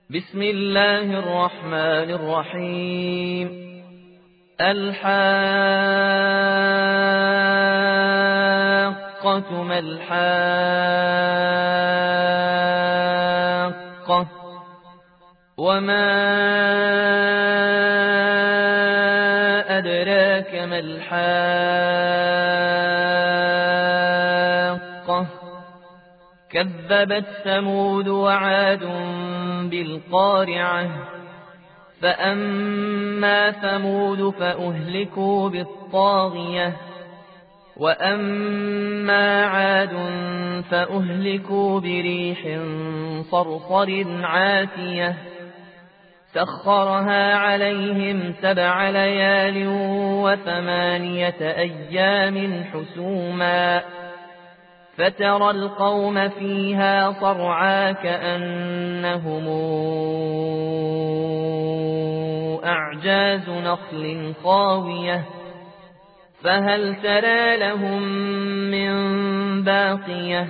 بسم الله الرحمن الرحيم. الحاقة ما الحاقة وما أدراك ما الحاقة كذبت ثمود وعاد بالقارعة فأما ثمود فأهلكوا بالطاغية وأما عاد فأهلكوا بريح صرصر عاتية سخرها عليهم 7 ليال و8 أيام حسوما فترى القوم فيها صرعا كأنهم أعجاز نخل خاوية فهل ترى لهم من باقية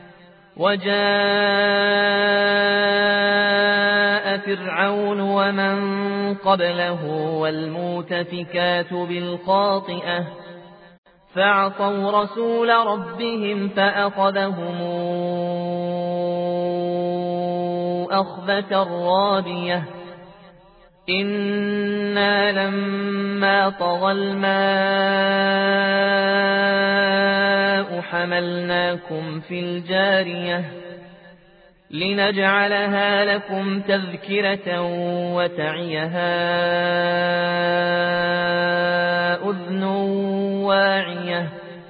وجاء فرعون ومن قبله والمؤتفكات بالخاطئة فعصوا رسول ربهم فأخذهم أخذة رابية إنا لما طغى الماء حملناكم في الجارية لنجعلها لكم تذكرة وتعيها أذن واعية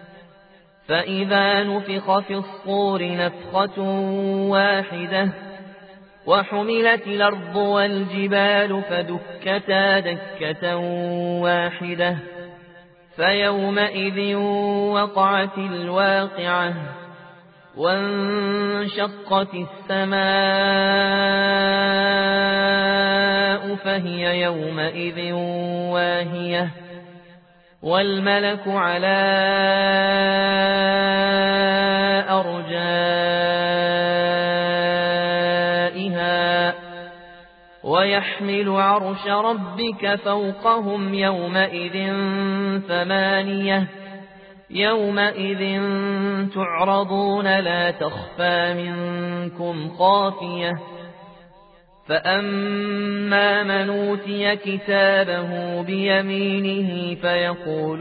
فإذا نفخ في الصور نفخة واحدة وحملت الأرض والجبال فدكتا دكة واحدة فيومئذ وقعت الواقعة وانشقت السماء فهي يومئذ واهية والملك على أرجائها ويحمل عرش ربك فوقهم يومئذ 8 يومئذ تعرضون لا تخفى منكم خافية فأما من أوتي كتابه بيمينه فيقول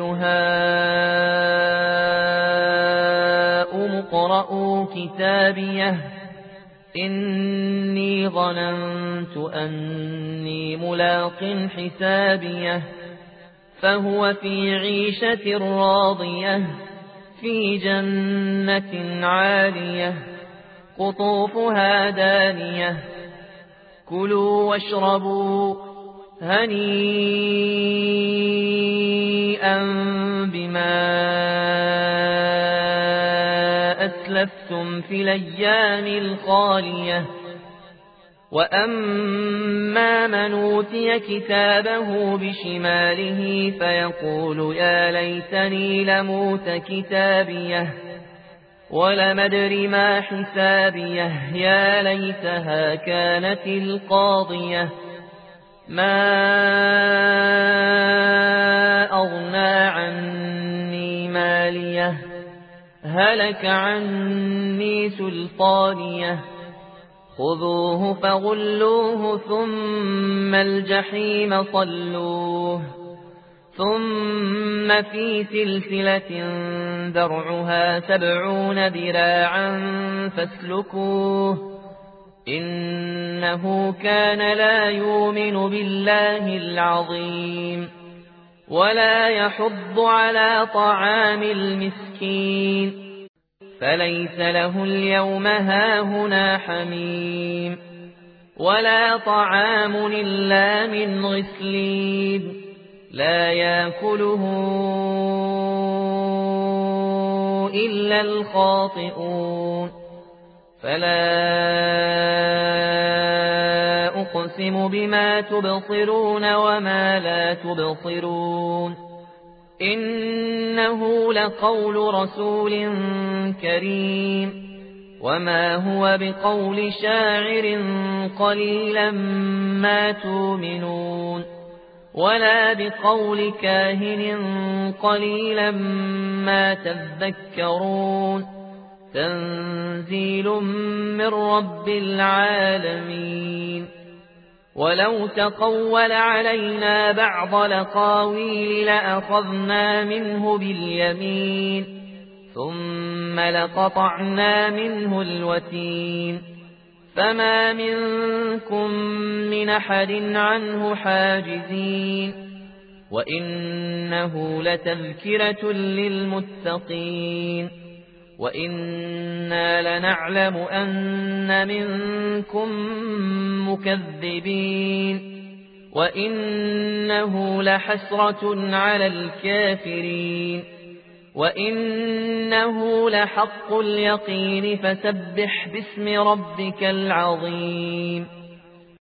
هاؤم اقرءوا كتابيه إني ظننت أني ملاق حسابيه فهو في عيشة راضية في جنة عالية قطوفها دانية كلوا واشربوا هنيئا بما أسلفتم في الأيام الخالية وأما من أوتي كتابه بشماله فيقول يا ليتني لموت كتابيه ولم أدر ما حسابيه يا ليتها كانت القاضية ما أغنى عني ماليه هلك عني سلطانيه خذوه فغلوه ثم الجحيم صلوه ثم في سلسلة ذرعها 70 ذراعا فاسلكوه إنه كان لا يؤمن بالله العظيم ولا يحض على طعام المسكين فليس له اليوم هاهنا حميم ولا طعام إلا من غسلين لا يأكله إلا الخاطئون فلا أقسم بما تبصرون وما لا تبصرون إنه لقول رسول كريم وما هو بقول شاعر قليلا ما تؤمنون ولا بقول كاهن قليلا ما تذكرون تنزيل من رب العالمين ولو تقول علينا بعض الأقاويل لأخذنا منه باليمين ثم لقطعنا منه الوتين فما منكم من أحد عنه حاجزين وإنه لتذكرة للمتقين وإنا لنعلم أن منكم مكذبين وإنه لحسرة على الكافرين وإنه لحق اليقين فسبح باسم ربك العظيم